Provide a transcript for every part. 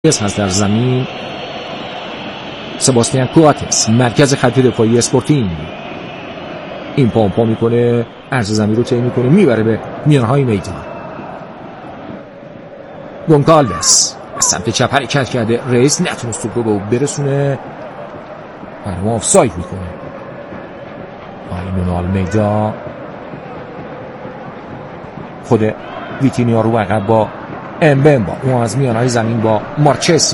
هست در زمین. سباستیان کواتس مرکز خط دفاعی اسپورتینگ، این پامپا میکنه، عرض زمین رو طی میکنه، میبره به میانهای میدان. گونکالوس از سمت چپ حرکت کرده، رئیس نتونست توپ رو به او برسونه، برای آفساید میکنه. نونو آلمیدا خود ویتینیا رو عقب با امبمبا، اون از میانهای زمین با مارچسی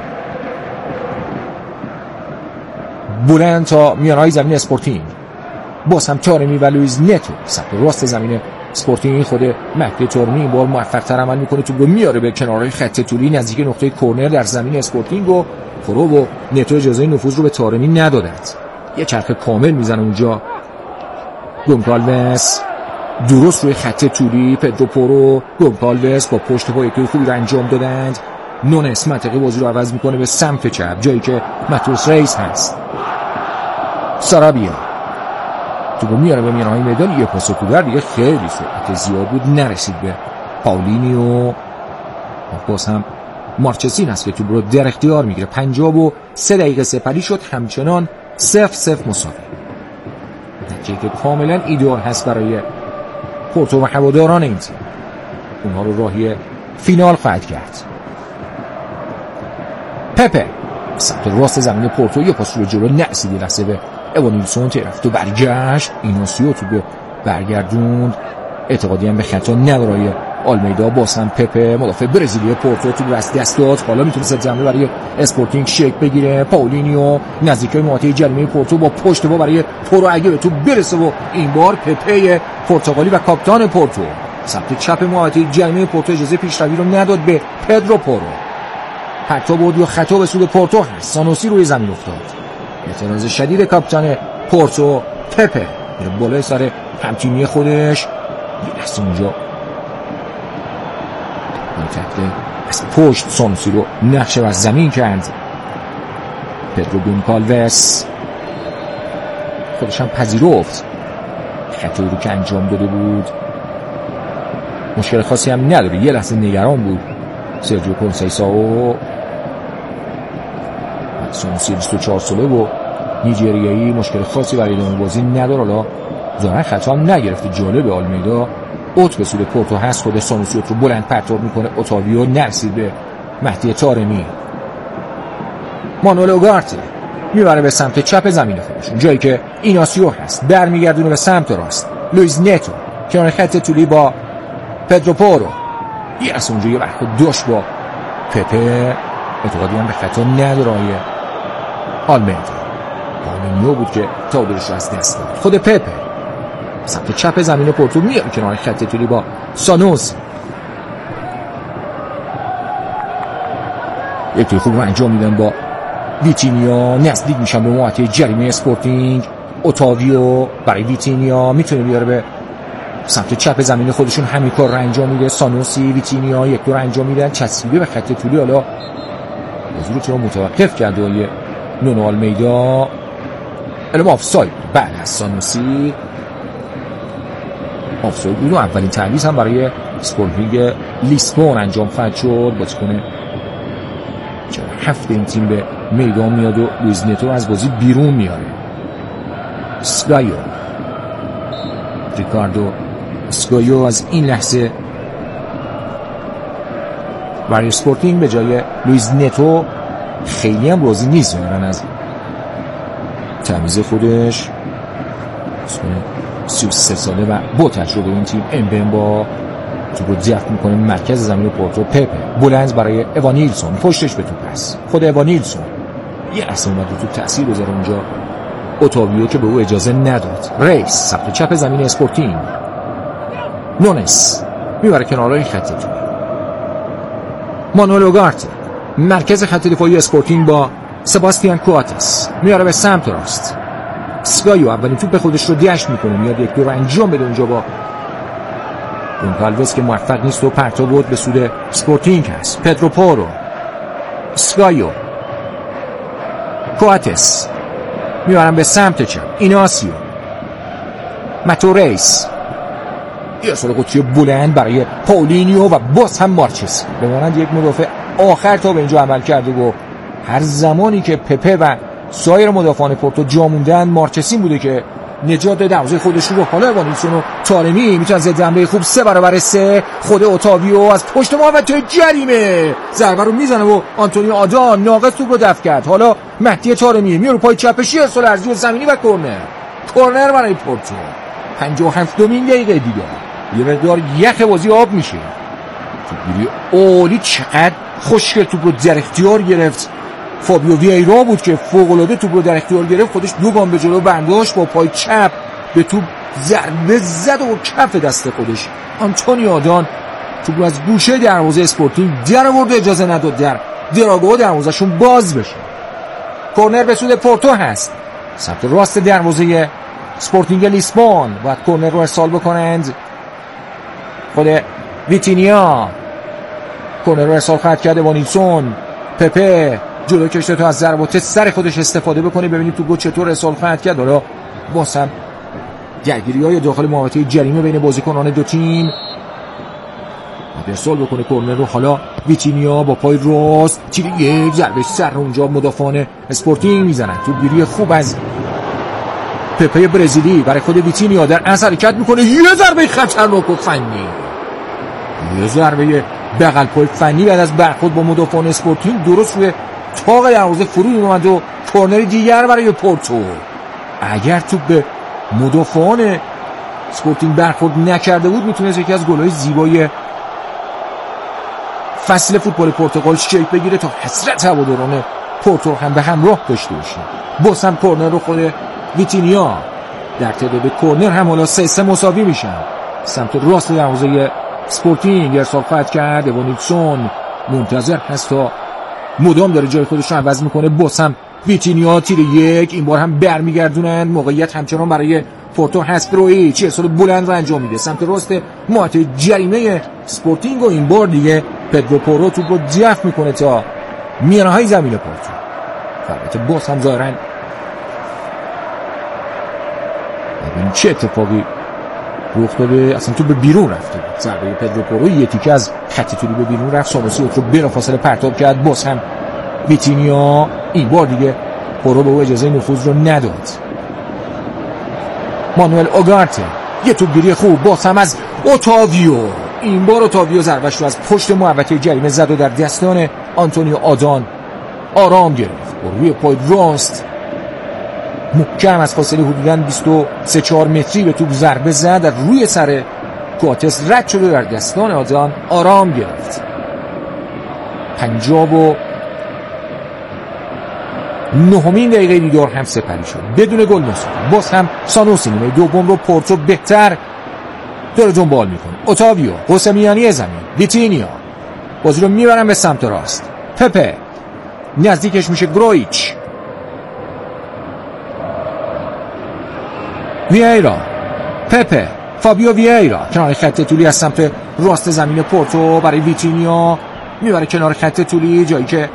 بلند تا میانهای زمین اسپورتینگ. باز هم تارمی و لویز نتو سمت راست زمین اسپورتینگ. خود مهدی تورمی این بار موفق تر عمل میکنه، توپ رو میاره به کنارهای خط طولی نزدیک نقطه کورنر در زمین اسپورتینگ و فرو و نتو اجازه نفوذ رو به تارمی ندادند. یه چرخ کامل میزنه اونجا. گونکالوس درست روی خط طولی، پدرو پورو، گونکالوس با پشت پای یکی خوبی رو انجام دادند. نونس منطقه بازی رو عوض میکنه به سمت چپ، جایی که ماتوس رئیس هست. سارابیا توپو میاره به میانهای میدان، یه پاس تو در دیگه خیلی سرعت زیاد بود، نرسید به پاولینیو. باز هم مارچسین هست که توپ رو در اختیار میگیره. 53 دقیقه سپری شد، همچنان 0-0 مساوی. نتیجه که کاملا ایدئال هست برای پورتو و هواداران این تیم. اونها رو راهی فینال خواهد کرد. پپه سمت راست زمین پورتو، یه پاس رو جلو نرسید، یه لحظه به اوانیلسون رفت و برگشت. ایناسیو تو به برگردوند، اعتقادی هم به خطا نداره آلمیدا. باز هم پپه مدافع برزیلی پورتو تو دست داد، حالا میتونه زمین برای اسپورتینگ شیک بگیره. پاولینیو نزدیکای محوطه جریمه پورتو با پشت با برای پورو، اگه به تو برسه و این بار پپه پرتغالی و کاپیتان پورتو سمت چپ محوطه جریمه پورتو اجازه پیشروی رو نداد به پدرو پورو. حتی بود یا خطا به سود پورتو هست. سانوسی روی زمین افتاد. اعتراض شدید کاپیتان پورتو پپه میره بالای سر همتیمی خودش. یه لحظه اونجا از پشت سانوسی رو نقشه از زمین کرد. پدرو گونکالوس خودش هم پذیرفت خطایی رو که انجام داده بود. مشکل خاصی هم نداره، یه لحظه نگران بود سرجیو کنسیساو. سانوسی 24 ساله و نیجریایی، مشکل خاصی برای ادامه بازی نداره. حالا ظاهرا خطا هم نگرفته. جالب آلمیدا اوت به سود پورتو هست، خود سانوسی رو بلند پرتاب میکنه. اوتاویو نرسید به مهدی تارمی. مانوئل اوگارته میبره به سمت چپ زمین خودشون، جایی که ایناسیو هست، برمیگردونه به سمت راست. لویز نتو کنار خط طولی با پدرو پورو، یه از اونجا یه برخورد داشت با پپه، اعتقادی هم به خطا نداره. آلمیدا بود که تعادلش رو از دست داد. خود پپه سمت چپ زمین پورتو میاد کنار خط طولی با سانوس، یک توی خوب رو انجام میدن با ویتینیا. نزدیک میشن به محوطه جریمه اسپورتینگ. اوتاویو برای ویتینیا میتونه بیاره به سمت چپ زمین خودشون، همین کار رو انجام میده. سانوسی ویتینیا یک دور انجام میدن، چسبیده به خط طولی. حالا بازی رو چرا متوقف کرده های نونو آلمیدا. الان آفساید بعد از سانوسی آفساید بود. اولین تعویض هم برای اسپورتینگ لیسبون انجام خواهد شد. بازیکن 7 این تیم به میدان میاد و لویز نتو از بازی بیرون میاره. سگایو ریکاردو سگایو از این لحظه برای اسپورتینگ به جای لویز نتو خیلی هم راضی نیست از تعویض خودش. 33 ساله و با تجربه این تیم. امبمبا توپ رو دفع میکنه مرکز زمین پورتو. پپه بلند برای اوانیلسون، پشتش به توپ است. خود اوانیلسون یه لحظه اومد تو تأثیر بذاره اونجا. اوتاویو که به او اجازه نداد. رئیس سمت چپ زمین اسپورتینگ. نونس میبره کنارهای خط طولی. مانوئل اوگارته مرکز خط دفاعی اسپورتینگ با سباستیان کواتس میاره به سمت راست. سگایو اولین توپ خودش رو دشت میکنه، میاد یک دور انجام بده اونجا با گونکالوس که موفق نیست و پرتاب بود به سود اسپورتینگ هست. پدرو پورو، سگایو، کواتس میارن به سمت چپ. ایناسیو، ماتوریس، یه سال قطری بلند برای پاولینیو و باز هم مارچسی. به مانند یک مدافع آخر تا به اینجا عمل کرده و هر زمانی که پپه و سایر مدافعان پورتو جا موندن مارچسین بوده که نجات داده دروازه خودش رو. حالا وانیلسون و تارمی میتونن ضد حمله خوب 3-3 خود اوتاویو از پشت محوطه جریمه ضربه رو میزنه و آنتونیو آدان ناقص توپ رو دفع کرد. حالا مهدی تارمی میاره پای چپش ارسال ارضی و زمینی و کورنر برای پورتو. 57مین دقیقه دیگه یه مقدار یخ بازی آب میشه. توپگیری عالی، چقدر خوشگل توپ رو در اختیار گرفت. فابیو وییرا بود که فوق‌العاده توپ رو در اختیار گرفت، خودش 2 گام به جلو برداشت، با پای چپ به توپ ضربه زد و کف دست خودش آنتونیو آدان توپ رو از گوشه دروازه اسپورتینگ در آورد، اجازه نداد در دراگو دروازه‌شون باز بشه. کورنر به سود پورتو هست، سمت راست دروازه اسپورتینگ لیسبون. باید کورنر رو ارسال بکنند. خود ویتینیا کورنر رو ارسال خواهد کرده. وانیلسون، پپه جلو کشته تا از ضربات سر خودش استفاده بکنه. ببینیم تو گل چطور ارسال خواهد کرد. حالا واسم درگیری‌های داخل محوطه جریمه بین بازیکنان دو تیم. ارسال بکنه کورنر رو. حالا ویتینیا با پای راست تیر یک ضربه سر اونجا مدافعان اسپورتینگ میزنن. توپگیری خوب از پپه برزیلی برای خود ویتینیا، در اثر حرکت میکنه. یه ضربه خطرناک و فنی، یه ضربه بغل پای فنی بعد از برخورد با مدافعان اسپورتینگ درست روی تاق دروازه فرود اومد و کورنر دیگر برای پورتو. اگر توپ به مدافعان اسپورتینگ برخورد نکرده بود میتونست یکی از گل‌های زیبای فصل فوتبال پرتغال شکل بگیره تا حسرت هواداران پورتو هم به همراه داشته باشه. بازم کورنر رو خود ویتینیا در تعداد کورنر هم حالا 3-3 مساوی میشن. سمت راست دروازه اسپورتینگ ارسال خواهد کرد. وانیلسون منتظر هست تا مدام داره جای خودش رو عوض میکنه. بازم ویتینیا تیر یک، این بار هم برمیگردونن. موقعیت همچنان برای پورتو هست. برویچ ارسال بلند رو انجام میده سمت راست محوطه جریمه اسپورتینگ و این بار دیگه پدرو پورو توپ رو دفع میکنه تا میانه‌های زمین پورتو. البته باز هم ظاهراً ببین چه اتفاقی رخ داده، اصلا تو به بیرون رفته. ضربه پدرو پورو یه تیکه از خط توری به بیرون رفت. سانوسی رو بلافاصله پرتاب کرد. باز هم ویتینیا، این بار دیگه پورو به او اجازه نفوذ رو نداد. مانوئل اوگارته یه توپگیری خوب باز هم از اوتاویو. این بار اوتاویو ضربه‌اش رو از پشت محوطه جریمه زد و در دستان آنتونیو آدان آرام گرفت. روی پای راست محکم از فاصله حدوداً 23-4 متری به توپ ضربه زد، در روی سر کواتس رد شد و در دستان آدان آرام گرفت. 59مین دقیقه دیدار هم سپری شد بدون گل مساوی. باز هم سانوسی نیمه دوم رو پورتو بهتر داره دنبال میکنه. اوتاویو قوس میانی زمین، ویتینیا بازی رو میبرن به سمت راست. پپه نزدیکش میشه. گرویچ، وییرا، پپه، فابیو وییرا کنار خط طولی از سمت راست زمین پورتو برای ویتینیا میبره کنار خط طولی، جایی که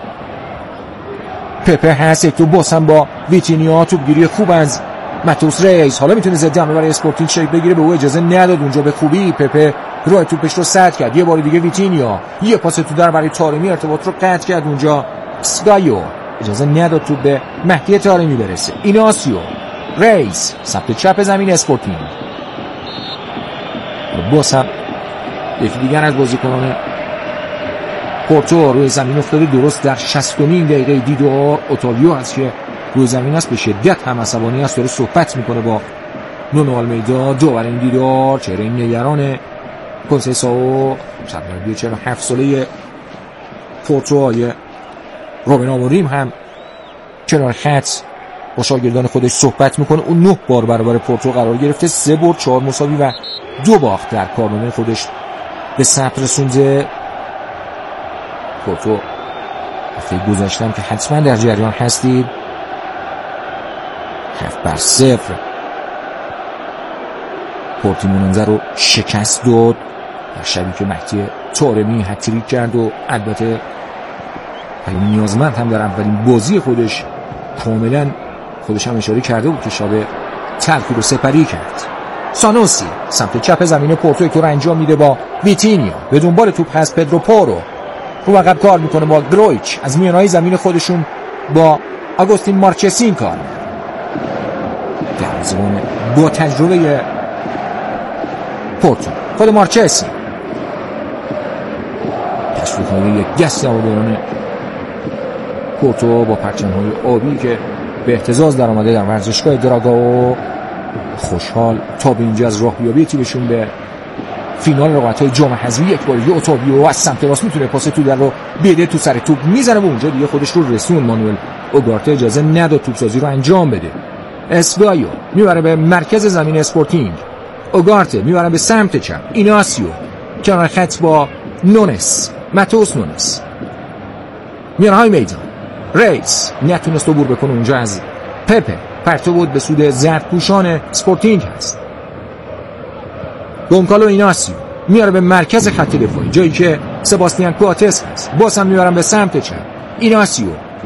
پپه هست. یک تو باسم با ویتینیا. توپگیری خوب از ماتوس ریس. حالا میتونه ضد حمله برای اسپورتینگ شکل بگیره، به او اجازه نداد اونجا به خوبی. پپه راه توپش رو سد کرد. یه بار دیگه ویتینیا یه پاس تو در برای تارمی، ارتباط رو قطع کرد اونجا. سگایو اجازه نداد تو به مهدی تارمی برسه. ایناسیو، ریس سمت چپ زمین اسپورتینگ. باسم یکی دیگر از بازیکنان پورتو روی زمین افتاده. درست در 60مین دقیقه دیدار اوتاویو هست که روی زمین است، به شدت هم عصبانی است، داره صحبت میکنه با نونو آلمیدا. داور این دیدار چهره نگران کنسیساو، سرمربی 47 ساله پورتو روبن آموریم هم کنار خط با شاگردان خودش صحبت میکنه. اون 9 بار برابر پورتو قرار گرفته، 3 برد 4 مساوی و 2 باخت در کارنامه خودش به ثبت رسونده. پورتو هفته گذشتم که حتما در جریان هستید 7-0 پورتیمونزه رو شکست داد در شبی که مهدی طارمی هتریک کرد و البته پیام نیازمند هم در اولین بازی خودش کاملا خودش هم اشاره کرده بود که شب تلخی رو سپری کرد. سانوسی سمت چپ زمین پورتو که رو انجام میده با ویتینیا. به دنبال توپ هست پدرو پورو. رو عقب کار میکنه با گرویچ، از میانهای زمین خودشون با آگوستین مارچسین کار میکنه. دروازه‌بان با تجربه پورتو خود مارچسین، تشویق‌های یک دست هواداران پورتو با پرچم‌های آبی که به اهتزاز در آمده در ورزشگاه دراگاو، خوشحال تا به اینجا از راه بیابی تیمشون به فینال رقابت‌های جام حذفی. یک بار دیگه اوتاویو از سمت راست میتونه پاس تو در رو بده، تو سر توپ میزنه و اونجا دیگه خودش رو رسون. مانوئل اوگارته اجازه نداد توپسازی رو انجام بده. اسگایو میبره به مرکز زمین اسپورتینگ، اوگارته میبره به سمت چپ، ایناسیو کنار خط با نونس، ماتوس نونس میانهای میدان. ریس نتونست عبور بکنه اونجا از پپه، پرتو بود به سود زردپوشان اسپورتینگ هست. گونکالو ایناسیو میاره به مرکز خط دفاعی جایی که سباستیان کواتس هست، باز هم میبرن به سمت چپ. ایناسیو،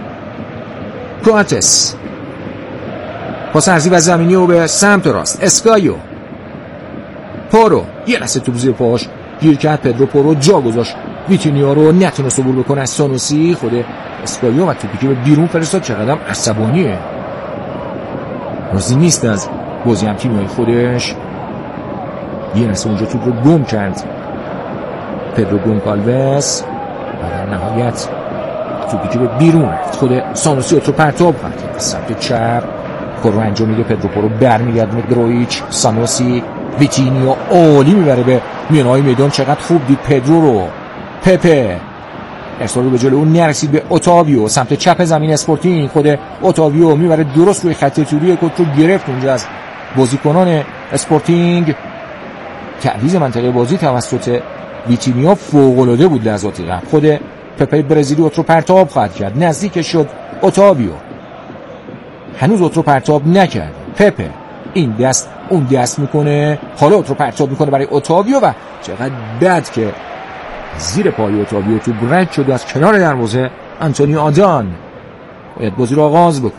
کواتس، پاس عرضی و زمینی و به سمت راست. اسکایو، پورو یه لحظه توپ زیر پاش گیر کرد، پدرو پورو جا گذاشت ویتینیا رو، نتونست عبور بکنه از سانوسی. خود اسکایو و توپی که به بیرون فرستاد. چقدر عصبانیه، راضی نیست از بازی هم تیمیای خودش. یه لحظه اونجا توپ رو گم کرد پدرو گونکالوس و در نهایت توپی که به بیرون رفت. خود سانوسی رو پرتاب کرد سمت چپ، کار رو انجام میده. پدرو پورو برمیگردونه گرویچ، سانوسی، ویتینیا عالی میبره به میانهای میدان. چقدر خوب دید پدرو رو. پپه ارسال رو به جلو اون نرسید به اوتاویو سمت چپ زمین اسپورتینگ. خود اوتاویو میبره درست روی خط توری کت رو گرفت اونجا از بازیکنان اسپورتینگ. تعویض منطقه بازی توسط ویتینیا فوق‌العاده بود لحظاتی قبل. خود پپه برزیلی رو پرتاب خواهد کرد، نزدیک شد اوتاویو، هنوز رو پرتاب نکرد. پپه این دست اون دست میکنه، حالا رو پرتاب میکنه برای اوتاویو و چقدر بد که زیر پای اوتاویو تو رد شد از کنار دروازه. آنتونی آدان باید بازی رو آغاز بکنه.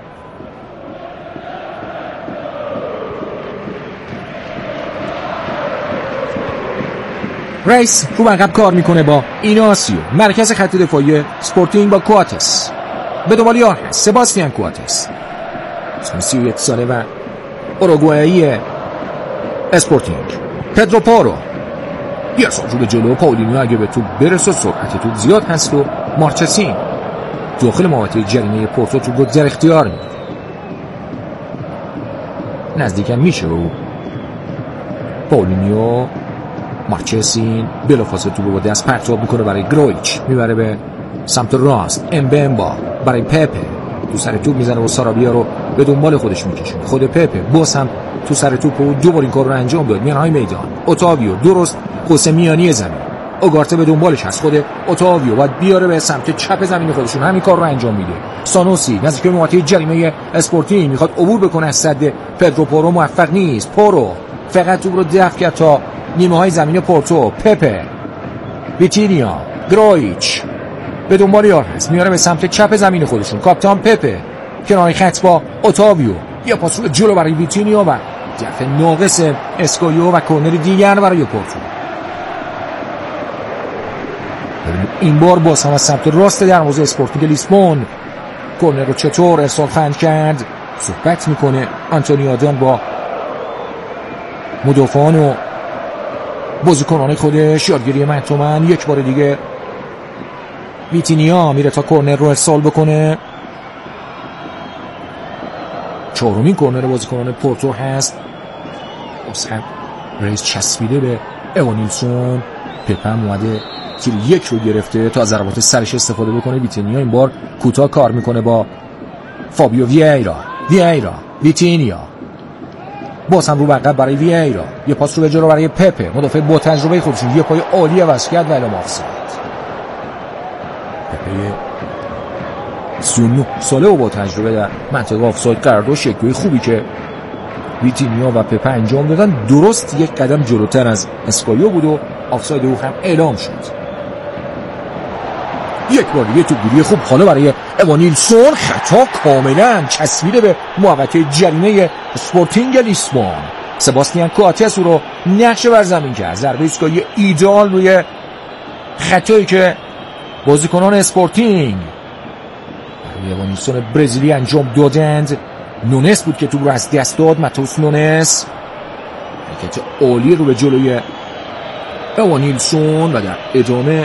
ریس رو عقب کار میکنه با ایناسیو، مرکز خط دفاعی اسپورتینگ با کواتس، به دنبال یار هست سباستیان کواتس، 31 ساله و اوروگوئه‌ای اسپورتینگ. پدرو پورو بیارسان رو به جلو. پاولینیو اگه به تو برسه سرعت تو زیاد هست و مارچسین داخل محوطه جریمه پورتو تو رو در اختیار میده. نزدیکم میشه و پاولینیو، مارچسین بلافاصله تو رو با دست پرتاب میکنه برای گرویچ، میبره به سمت راست. امبمبا برای پپه تو سر توپ میزنه و سارابیا رو به دنبال خودش میکشونه. خود پپه باز هم تو سر توپ و دوبار این کار رو انجام داد. میانهای میدان اوتاویو درست قوس میانی زمین، اوگارته به دنبالش هست. خود اوتاویو باید بیاره به سمت چپ زمین خودشون، همین کار رو انجام میده. سانوسی نزدیک محوطه جریمه اسپورتینگ میخواد عبور بکنه از صد پدرو پورو، موفق نیست. پورو فقط توپ رو دفع کرد تا نیمه های زمین پورتو. پپه، ویتینیا، گرویچ به دنبال یار هست، میاره به سمت چپ زمین خودشون. کاپیتان پپه کنار خط با اوتاویو، یه پاس رو جلو برای ویتینیا و دفع ناقص اسکایو و کورنر دیگر برای پورتو. این بار باز هم از سمت راست دروازه اسپورتینگ لیسبون کورنر رو چطور ارسال خواهند کرد صحبت میکنه آنتونی آدان با مدافعان و بازیکنان خودش. یادگیری منتومن. یک بار دیگه ویتینیا میره تا کورنر رو ارسال بکنه. چهارمین کورنر بازیکنان پورتو هست. اصلا ریس چسبیده به ایوانیلسون. پپه هم اومده تیر یک رو گرفته تا از ضربات سرش استفاده بکنه. ویتینیا این بار کوتاه کار میکنه با فابیو وییرا. ویتینیا باز هم رو بقب برای وییرا، یه پاس رو به جلو برای پپه، مدافع با تجربه خودشون یه پای عالی عوض کرد و اعلام آفساید. پپه 39 ساله و با تجربه در منطقه آفساید قرار داشت. شکلی خوبی که ویتینیا و پپه انجام دادن درست یک قدم جلوتر از اسکایو بود و آفساید او هم اعلام شد. یک بار دیگه توپگیری خوب حالا برای ایوانیلسون، خطا کاملا چسبیده به محوطه جریمه اسپورتینگ لیسبون. سباستیان کواتس رو نقش بر زمین کرد. ضربه ایستگاهی ایدئال روی خطایی که بازیکنان اسپورتینگ برای اوانیلسون برزیلی انجام دادند. نونس بود که توپ رو از دست داد. ماتئوس نونس حرکت عالی رو به جلوی اوانیلسون و در ادامه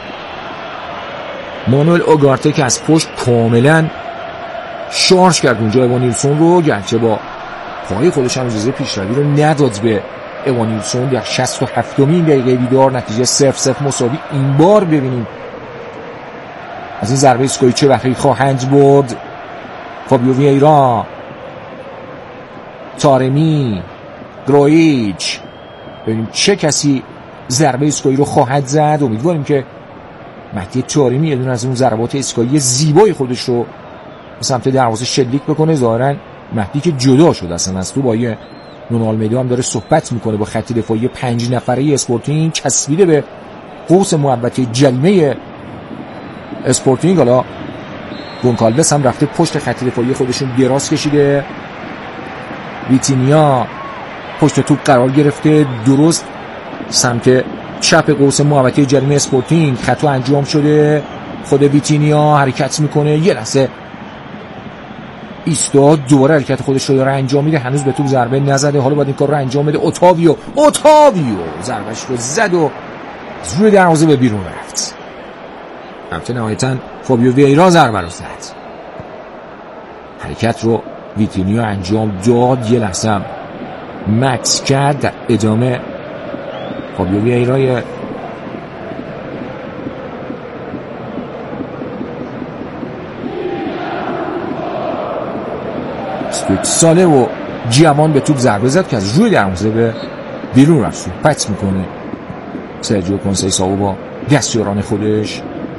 مانوئل اوگارته که از پشت کاملا شارژ کرد اونجا اوانیلسون رو، گرچه با پای خودش هم اجازه پیشروی رو نداد به اوانیلسون. در 67مین دقیقه دیدار نتیجه 0-0 مساوی. این بار ببینیم از این ضربه ایستگاهی چه بهره خواهند برد. فابیو وییرا، تارمی، گرویچ، ببینیم چه کسی ضربه ایستگاهی رو خواهد زد. امیدواریم که مهدی تارمی یه دونه از اون ضربات ایستگاهی زیبای خودش رو به سمت دروازه شلیک بکنه. ظاهرا مهدی که جدا شد اصلا از تو با یه نون آلمیدا هم داره صحبت میکنه با خط دفاعی 5 نفره اسپورتینگ، چسبیده به قوس محوطه جریمه اسپورتینگ. حالا گونکالوس هم رفته پشت خط دفاعی خودشون دراز کشیده. ویتینیا پشت توپ قرار گرفته، درست سمت چپ قوس محوطه جریمه اسپورتینگ. خطا انجام شده. خود ویتینیا حرکت میکنه، یه لحظه ایستاد، دوباره حرکت خودش رو داره انجام میده. هنوز به توپ ضربه نزده، حالا باید این کار رو انجام بده. اوتاویو ضربهش رو زد و از روی دروازه به بیرون رفت. البته نهایتاً فابیو وییرا ضربه رو زد. حرکت رو ویتینیا انجام داد، یه لحظه هم مکس کرد. در ادامه فابیو وییرا ساله و جوان به توپ ضربه زد که از روی دروازه به بیرون رفت. صحبت میکنه سرجیو کنسیساو با دستیاران خودش.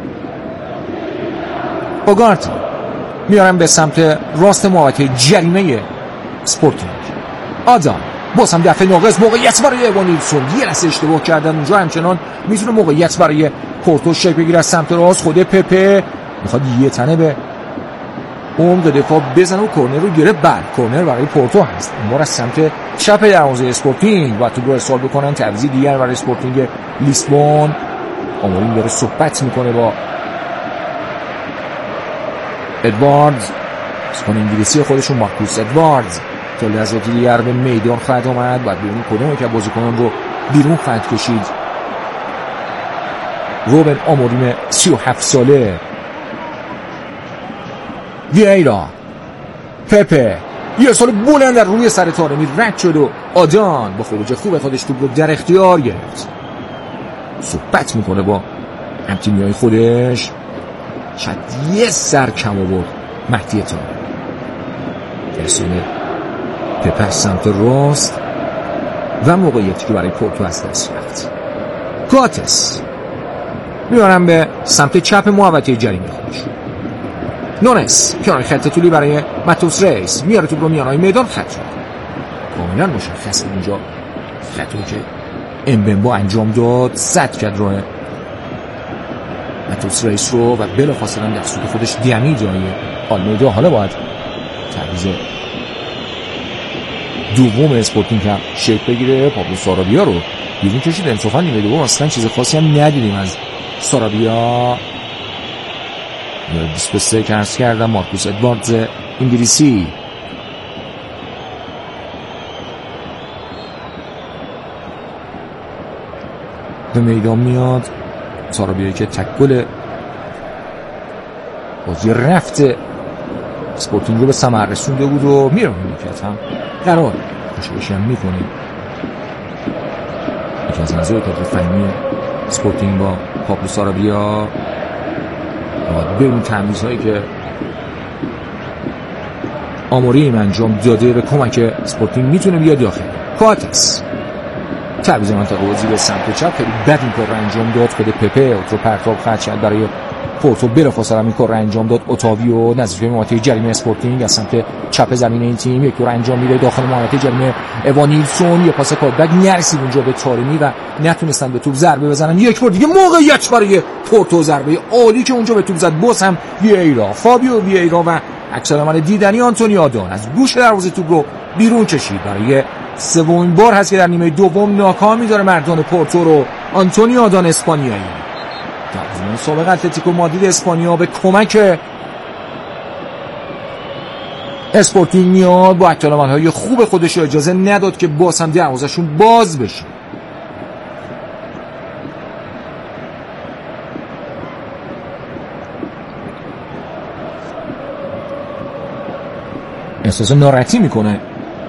اوگارته میارن به سمت راست محوطه جریمه اسپورتینگ. آدم باز هم دفعه ناقص، موقعیت برای اوانیلسون. یه لحظه اشتباه کردن اونجا، همچنان میتونه موقعیت برای پورتو شکل بگیره. از سمت راست خود پپه میخواد یه تنه به عمق دفاع بزنه و کورنر رو گرفت. کورنر برای پورتو هست، این بار از سمت چپ دروازه اسپورتینگ و توپ رو ارسال بکنن. تعویضی دیگر برای اسپورتینگ لیسبون. آموریم داره صحبت میکنه با ادواردز، بازیکن انگلیسی خودشون مارکوس ادواردز که لحظاتی دیگر به میدان خواهد آمد. باید ببینیم کدومی که بازیکنان رو بیرون خواهد کشید. روبن آموریم 37 ساله. وییرا، پپه، یه سال بلند در روی سر تارمی رد شد و آدان با خروج خوب خودش توپ رو در اختیار گرفت. صحبت میکنه با همتیمیای خودش. شاید یه سر کم آورد مهدی تارمی. رسونه پپه سمت راست و موقعیتی که برای پورتو از دست رفت. گاتس میارن به سمت چپ محوطه جریمه خودش. نونس کنار خط طولی برای ماتئوس ریس، میاره توپ رو میانهای میدان. خط شد کاملا مشخص اونجا خطایی که امبمبا انجام داد، سد کرد راه ماتئوس ریس رو و بلافاصله در سوت خودش دمی جای آلمیدا. حالا باید تعویض دوم اسپورتینگ هم شکل بگیره. پابلو سارابیا رو بیرون کشید. انصافا نیمه دوم اصلا چیز خاصی هم ندیدیم از سارابیا. 23 که عرض کردم. مارکوس ادواردز انگلیسی به میدان میاد. سارابیایی که تکل بازی رفت اسپورتینگ رو به ثمر رسونده بود و میره مملکت هم قرار خوشبشی هم میکنه. یکی از نظر فنی اسپورتینگ با پابلو سارابیا به اون تمیزهایی که آموریم انجام داده به کمک اسپورتینگ میتونه بیاد داخل. کاتس تعویض منطقه بازی به سمت چپ، خیلی بد این کار رو انجام داد. خود پپه اوتو پرتاب خط شد برای پورتو، بلافاصله این کار رو انجام داد. اوتاویو نزدیک محوطه جریمه اسپورتینگ از سمت چپ زمین این تیم یک کار انجام میده داخل محوطه جریمه. اوانیلسون یه پاس کاتبک نرسید اونجا به تارمی و نتونستن به توپ ضربه بزنن. یک بار دیگه موقعیت برای پورتو، ضربه عالی که اونجا به توپ زد. باز هم وییرا، فابیو وییرا و اکثر عمل دیدنی آنتونی آدان از گوش دروازه توپ رو بیرون کشید. برای سومین بار هست که در نیمه دوم ناکام می‌ذاره مردان پورتو رو آنتونی آدان اسپانیایی. در سابق اتلتیکو مادرید اسپانیا به کمک اسپورتینگ میاد با اکتالعمل‌های خوب خودش اجازه نداد که باز هم دروازه‌شون باز بشه. احساس ناراحتی میکنه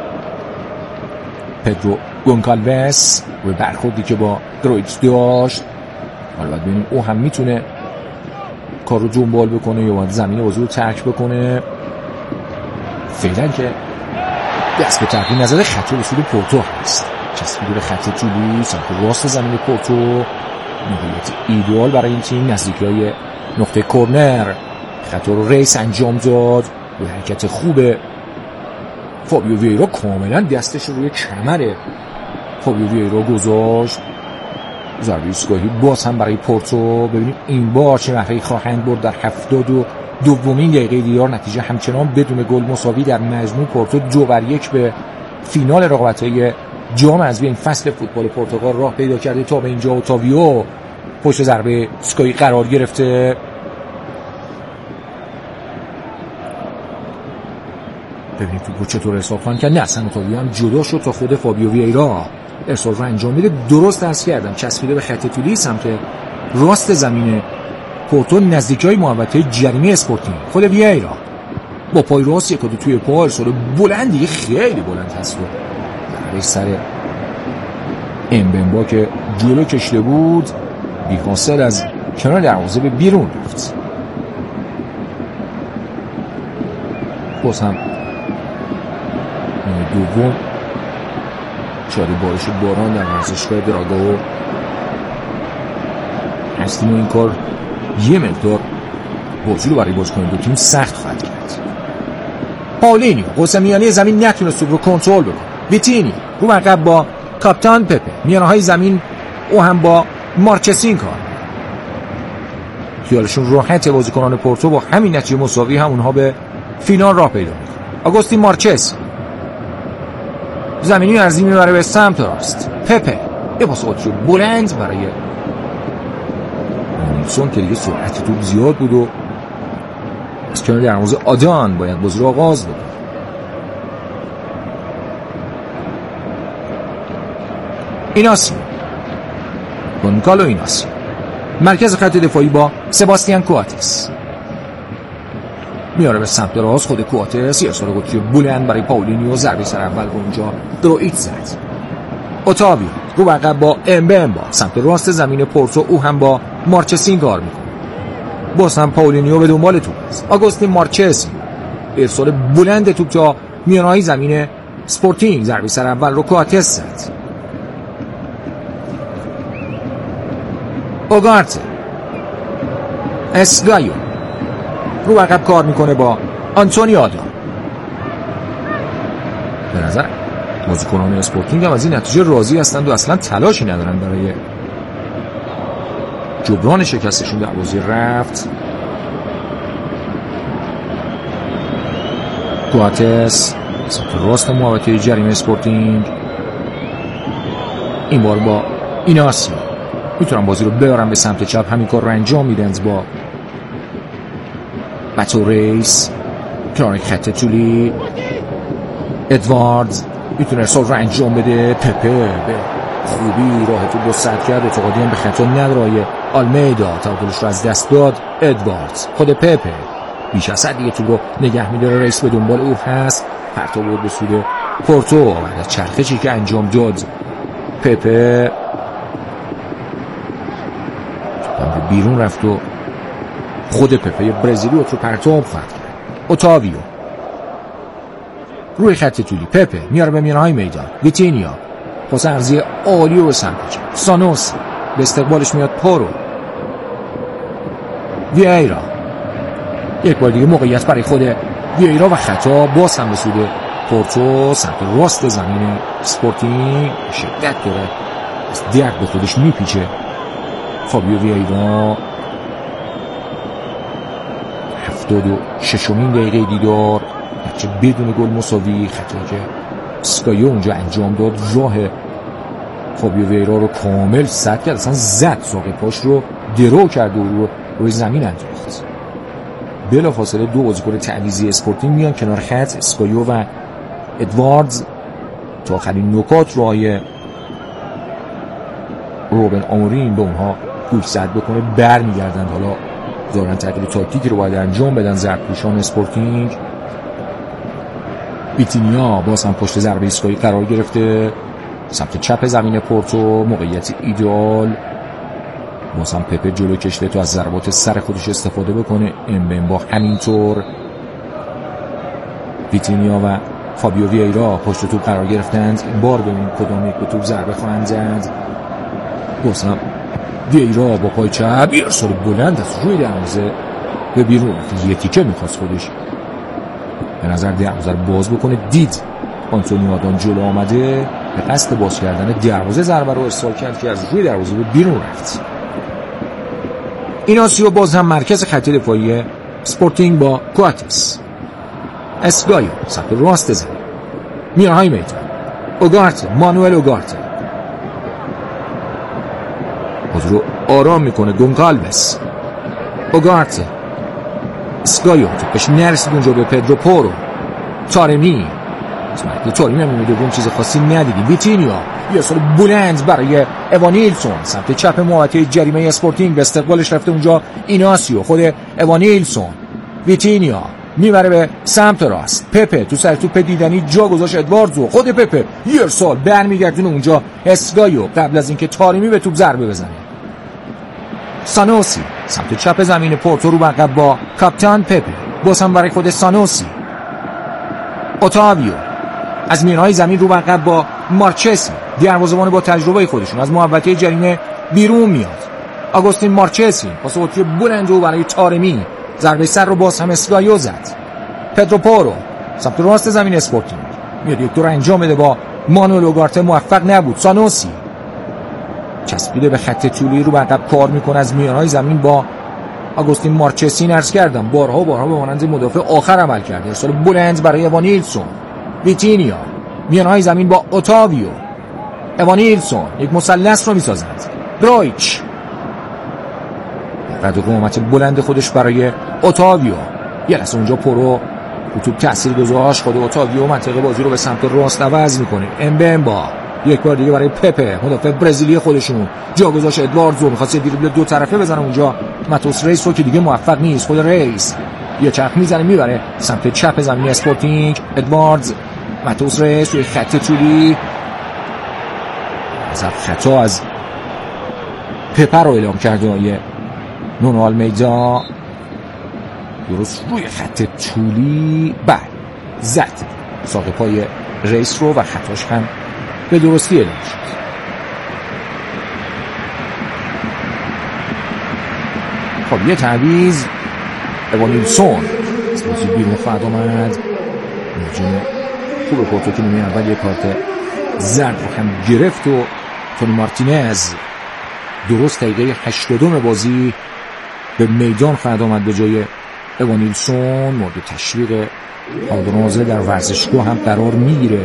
پدرو گونکالوس روی برخوردی که با گرویچ داشت. حالا باید ببینیم او هم میتونه کار رو دنبال بکنه یا باید زمین بازی رو ترک بکنه. فعلا که دست به تغییر نزده، خط رو رسول پورتو هست، چسبیده به خط طولی سمت راست زمین پورتو. موقعیت ایدئال برای این تیم نزدیکی نقطه کرنر. خط رو ریس انجام داد، به حرکت خوبه فابیو ویرا کاملا دستش رو روی کمر فابیو ویرا گذاشت. ضربه ایستگاهی باز هم برای پورتو. ببینیم این بار چه نحوی خواهند برد. در 72مین دقیقه دیدار نتیجه همچنان بدون گل مساوی. در مجموع پورتو 2-1 به فینال رقابت‌های جام حذفی این فصل فوتبال پرتغال راه پیدا کرده. تا به اینجا اوتاویو پشت ضربه ایستگاهی قرار گرفته. ببینید توپو چطور ارسال خواهند کرد. نه اصلا اوتاویو هم جدا شد تا خود فابیو ویرا ارسال رو انجام میده. درست عرض کردم چسبیده به خط طولی سمت راست زمین پورتو نزدیکی محوطه جریمه اسپورتینگ. خود ویرا با پای راست یک دو توی پا ارسال بلندی خیلی بلند هست و برای سر امبمبا که جلو کشیده بود بی‌حاصل از کنار دروازه به بیرون رفت. باز هم دوم شاید بارش باران در ورزشگاه دراگاو هستیم و این کار یه مقدار بازی رو برای بازیکن دو تیم سخت خواهد کرد. پاولینیو قوس میانی زمین نتونست توپ رو کنترل بکنه. ویتینی رو عقب با کاپیتان پپه. میانه‌های زمین او هم با مارچسین کار. خیالشون راحت بازیکنان پورتو با همین نتیجه مساوی هم اونها به فینال راه پیدا میکنه. آگوستین مارچس زمینی ارزی میبره به سمت راست. پپه یه پاس اوتو بلند برای نیلسون که دیگه سرعت توپ زیاد بود و از کنار دروازه آدان باید بازی رو آغاز بده. ایناسیو گونکالو ایناسیو مرکز خط دفاعی با سباستیان کواتس میاره به سمت راست. خود کواتس یه ارسال قطری بلند برای پاولینیو. ضربه سر اول به اونجا درویت زد. اوتاویو رو عقب با امبمبا سمت راست زمین پورتو. او هم با مارچسین کار میکنه. باز هم پاولینیو به دنبال توپ است. آگوستین مارچسین ارسال بلند توپ تا میانه‌های زمین اسپورتینگ. ضربه سر اول رو کواتس زد. اوگارته اسگایو رو عقب کار میکنه با آنتونیو آدام. به نظر بازیکنان اسپورتینگ هم از این نتیجه راضی هستند و اصلا تلاشی ندارن برای جبران شکستشون در بازی رفت. کواتس سمت راست محوطه جریمه اسپورتینگ. این بار با ایناسیو میتونن بازی رو ببرن به سمت چپ. همین کار رو انجام میدن با باتو ریس. کنار خط طولی ادواردز میتونه ارسال رو انجام بده. پپه به خوبی راه تو سد کرد. اعتقادی هم به خطا نداره. آلمیدا تعادلش رو از دست داد. ادواردز خود پپه بیش از حد دیگه تو رو نگه میداره. ریس به دنبال او هست. پرتاب بود به سود پورتو بعد از چرخشی که انجام داد. پپه به بیرون رفت و خود پپه برزیلی رو پرتاب خواهد کرد. اوتاویو روی خط طولی. پپه میاره به میانه‌های میدان. ویتینیا پاس ارضی عالی رو به سمت چپ. سانوس به استقبالش میاد. پورو وییرا یک بار دیگه موقعیت برای خود وییرا و خطا باز هم به سود پورتو سمت راست زمین اسپورتینگ. شدت داره از درد به خودش میپیچه فابیو وییرا. 76مین دقیقه دیدار چه بدون گل مساوی. خطایی که اسکایو اونجا انجام داد راه فابیو وییرا رو کامل سد کرد. اصلا زد ساق پاش رو درو کرد و روی زمین انداخت. بلافاصله دو بازیکن تعویضی اسپورتینگ میان کنار خط، اسکایو و ادواردز تا آخرین نکات روی روبن آموریم به اونها گوشزد بکنه. برمیگردند حالا دارن تغییر تاکتیکی رو باید انجام بدن زردپوشان اسپورتینگ. ویتینیا باز هم پشت ضربه ایستگاهی قرار گرفته سمت چپ زمین پورتو، موقعیت ایدئال. باز هم پپه جلو کشته تو از ضربات سر خودش استفاده بکنه. امبمبا همینطور. ویتینیا و فابیو وییرا پشت توپ قرار گرفتند. این بار ببینیم کدام یک به توپ ضربه خواهند زد. باز هم وییرا با پای چپ ارسال بلند از روی دروازه به بیرون. یه تیکه میخواست خودش به نظر دروازه رو باز بکنه. دید آنتونیو آدان جلو آمده، به قصد باز کردن دروازه ضربه رو ارسال کرد که از روی دروازه به بیرون رفت. ایناسیو باز هم مرکز خط دفاعی اسپورتینگ با کواتس. اسگایو سمت راست زمین، میانهای میدان، اوگارته، مانوئل اوگارته بازی رو آرام میکنه. گونکالوس، اوگارته، اسگایو توپش نرسید اونجا به پدرو پورو. تارمی هم میدونم چیز خاصی ندیدیم. ویتینیا یه سال بلند برای اوانیلسون سمت چپ محوطه جریمه اسپورتینگ، به استقبالش رفته اونجا ایناسیو، خود اوانیلسون. ویتینیا میبره به سمت راست. پپه تو سر توپ دیدنی جا گذاشت ادواردزو، خود پپه یه سال برمیگردونه اونجا اسگایو قبل از اینکه تارمی به توپ ضربه بزنه. سانوسی سمت چپ زمین پورتو رو عقب با کاپیتان پپه، باز هم برای خود سانوسی. اوتاویو از میانهای زمین رو عقب با مارچسی، دروازه‌بان با تجربه خودشون از محوطه جریمه بیرون میاد. آگوستین مارچسی پاس قطری بلند رو برای تارمی، ضربه سر رو باز هم اسگایو زد. پدرو پورو سمت راست زمین اسپورتینگ میاد یک دور انجام بده با مانوئل اوگارته، موفق نبود. سانوسی چسبیده به خط طولی رو عقب کار میکنه از میانهای زمین با آگوستین مارچسی. عرض کردم بارها به مانند مدافع آخر عمل کرده. ارسال بلند برای اوانیلسون. ویتینیا میانهای زمین با اوتاویو. اوانیلسون یک مثلث رو میسازند. برایچ قد و قامت بلند خودش برای اوتاویو. یه لحظه اونجا پورو توپ تاثیر گذاشت. خود اوتاویو منطقه بازی رو به سمت راست عوض میکنه. امبمبا یک بار دیگه برای پپه، مدافع برزیلی خودشون، جا گذاشت ادواردزو، می‌خواست دریبل دو طرفه بزنه اونجا ماتوس ریس رو که دیگه موفق نیست. خود ریس یه چرخ میزنه میبره سمت چپ زمین اسپورتینگ. ادواردز، ماتوس ریس روی خط طولی خطا از پپه رو اعلام کرده نونو آلمیدا. درست روی خط طولی زد ساق پای ریس رو و خطاش هم به درستی اعلام شد. خب یه تعویض اوانیلسون از بازی بیرون خواهد آمد. مهاجم خوب پورتو که نیمه اول یه کارت زرد رو هم گرفت و تونی مارتینز درست دقیقه 80 بازی به میدان خواهد آمد به جای اوانیلسون. مورد تشویق حاضر در ورزشگاه هم قرار میگیره.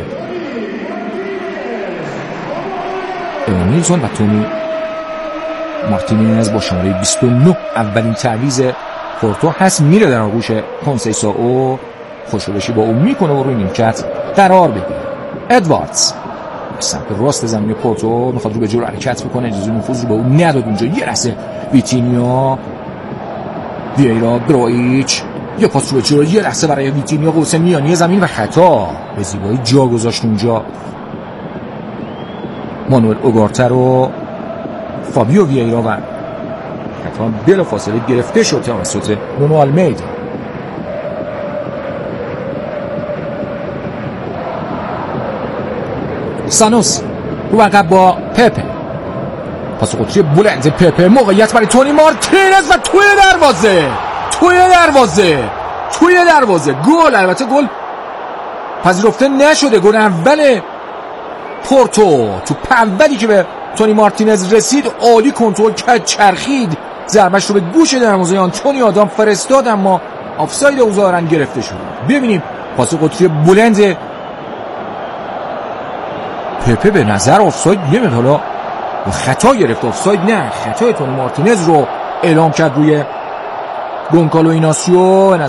اوانیلسون و تونی مارتینز با شماره 29 اولین تعویض پورتو هست. میره در آغوش کنسیساو، خوشوبشی با اون میکنه و روی نیمکت قرار بگیره. ادواردز سمت راست زمین پورتو میخواد رو به جلو حرکت بکنه، اجازه نفوذ رو به اون نداد. اونجا یه لحظه ویتینیا، وییرا، برایچ یه پاس رو به جلو، یه لحظه برای ویتینیا، قوس میانی زمین و خطا به زیبایی جا گذاشت اونجا مانوئل اوگارته رو. فابیو وییرا و خطا بلافاصله گرفته شد توسط نونو آلمیدا. سانوس رو عقب با پپه، پاس قطری بلند پپه، موقعیت برای تونی مارتینز و توی دروازه گل. البته گل پذیرفته نشده. گل اول پورتو، تو اولی که به تونی مارتینز رسید عالی کنترل کرد، چرخید، ضربش رو به گوش دروازه آنتونی آدام فرستاد، اما آفساید او ظاهراً گرفته شد. ببینیم پاس قطری بلند پپه به نظر آفساید نمیاد، حالا خطا گرفت. آفساید نه، خطای تونی مارتینز رو اعلام کرد روی گونکالو ایناسیو.